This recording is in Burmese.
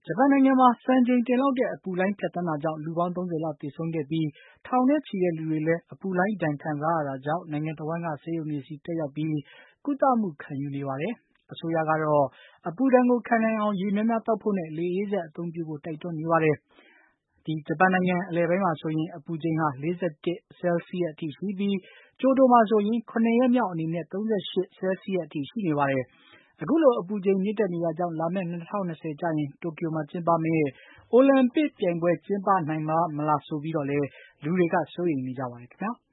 ဂျပန်နိုင်ငံမှာစံချိန်တင်လောက်တဲ့အပူလှိုင်းဖြတ်သန်းတာကြောင့်လူပေါင်း30လောက်သေဆုံးခဲ့ပြီးထောင်နဲ့ချီတဲ့လူတွေလည်းအပူလှိုင်းဒဏ်ခံစားရတာကြောင့်နိုင်ငံတဝန်းကဆေးရုံတွေဆီတက်ရောက်ပြီးကုသမှုခံယူနေပါတယ်။အစိုးရကတော့အပူဒဏ်ကိုခံနိုင်အောင်ရေများများသောက်ဖို့နဲ့လေအေးစက်အသုံးပြုဖို့တိုက်တွန်းနေပါတယ်။ဂျပန်နိုင်ငံအလယ်ပိုင်းမှာဆိုရင်အပူချိန်ဟာ41 ဆဲလ်စီးယပ်အထိရှိပြီးကျိုတိုမှာဆိုရင်7 ရက်မြောက်အနေနဲ့38 ဆဲလ်စီးယပ်အထိရှိနေပါတယ်။အခုလိုအပူချိန်မြင့်တက်နေတာကြောင့်လာမယ့်2020ကျရင်တိုကျိုမှာကျင်းပမယ့်အိုလံပစ်ပြိုင်ပွဲကျင်းပနိုင်ပါ့မလားဆိုပြီးတော့လည်းလူတွေကစိုးရိမ်နေကြပါတယ်ခင်ဗျာ။